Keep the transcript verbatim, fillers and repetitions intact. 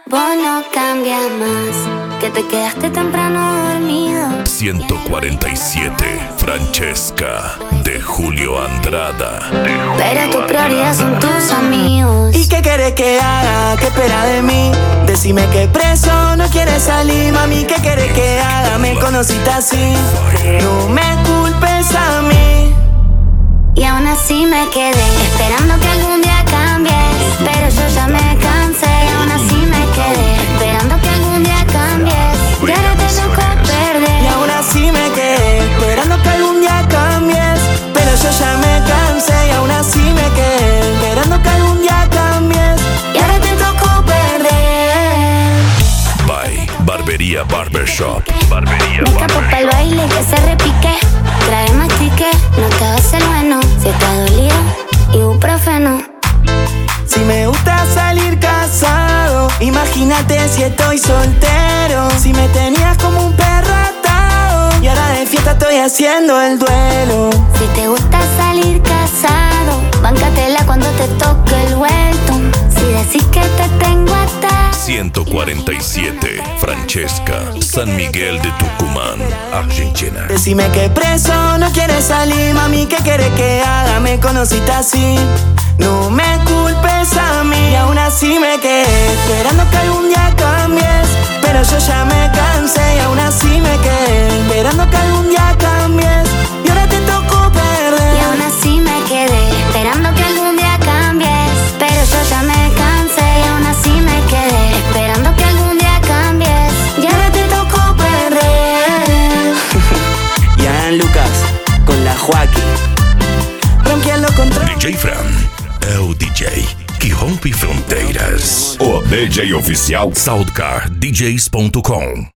Vos no cambias más, que te quedaste temprano dormido. ciento cuarenta y siete, Francesca, de Julio Andrada. De Julio Pero tu Andrada. prioridad son tus amigos. ¿Y qué querés que haga? ¿Qué espera de mí? Decime que preso no quieres salir, mami. ¿Qué querés que haga? Me conociste así. No me culpes a mí. Y aún así me quedé esperando que algún día cambies. Pero yo ya me cansé y aún así me quedé esperando que algún día cambies. Y ahora te tocó perder. Y aún así me quedé esperando que algún día cambies. Pero yo ya me cansé y aún así me quedé esperando que algún día cambies. Y ahora te tocó perder. By Barbería Barbershop. Barbería Me escapo pa'l Barbershop. baile que se repique. Trae más ticket, no te hagas el bueno. Si estás dolido, ibuprofeno. Si me gusta salir casado, imagínate si estoy soltero. Si me tenías como un perro atado y ahora de fiesta estoy haciendo el duelo. Si te gusta salir casado, báncatela cuando te toque el vuelto. Si decís que te tengo atado, ciento cuarenta y siete, Francesca, San Miguel de Tucumán, Argentina. Decime que preso no quieres salir, mami. ¿Qué querés que haga? Me conociste así. No me culpes a mí. Y aún así me quedé esperando que algún día cambies. Pero yo ya me cansé y aún así me quedé esperando que algún día cambies. Y ahora te tocó perder. y aún así me quedé esperando que algún día cambies. Pero yo ya me cansé y aún así me quedé esperando que algún día cambies. Y ahora te tocó perder. Ian Lucas con la Joaquín rompiendo contra D J Fran, é o D J que rompe fronteiras. O D J oficial Soundcar D Js ponto com.